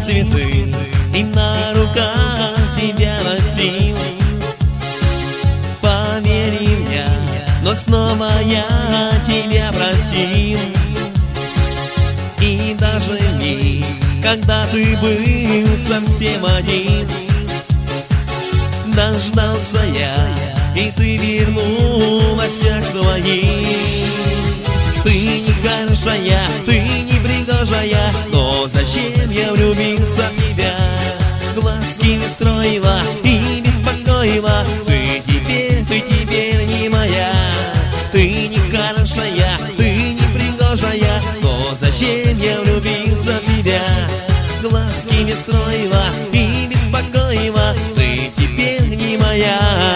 цветы и на руках тебя носил. Поверь мне, но снова я тебя просил. И даже миг, когда ты был совсем один, дождался я, и ты вернулась к своим. Ты не хорошая, ты не пригожая, но зачем я влюбился в тебя? Глазки не строила и беспокоила. Ты теперь не моя. Ты не хорошая, ты не пригожая, но зачем я влюбился в тебя? Глазки не строила и беспокоила. Ты теперь не моя.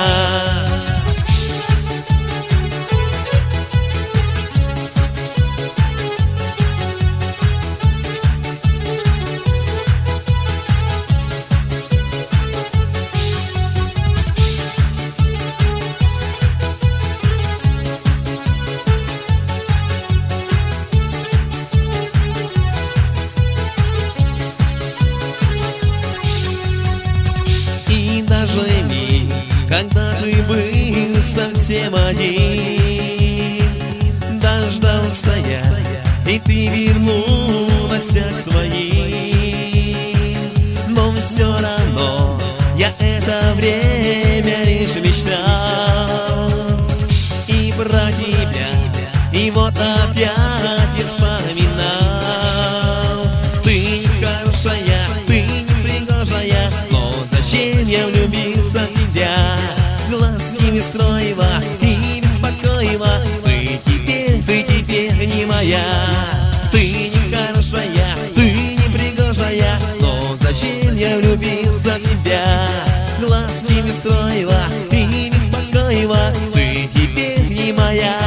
Даже миг, когда ты был совсем один, дождался я, и ты вернулась к своим. Но все равно я это время лишь мечтал и про тебя, и вот опять вспоминал. Ты не хорошая, ты не пригожая, но зачем я влюбился в тебя? Глазки не строила и беспокоила. Ты теперь не моя. Ты не хорошая, ты не пригожая, но зачем я влюбился в тебя? Глазки не строила и беспокоила. Ты теперь не моя.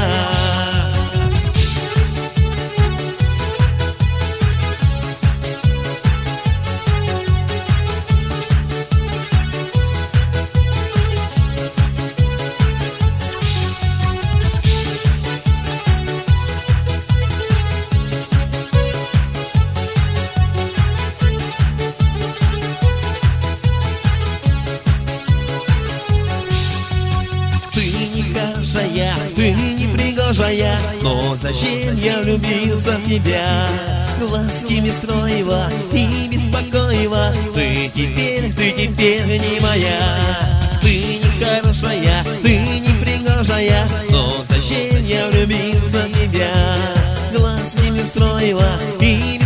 Ты не пригожая, но зачем я влюбился в тебя? Глазки не строила и беспокоила. Ты теперь не моя. Ты не хорошая, ты не пригожая, но зачем я влюбился в тебя? Глазки не строила и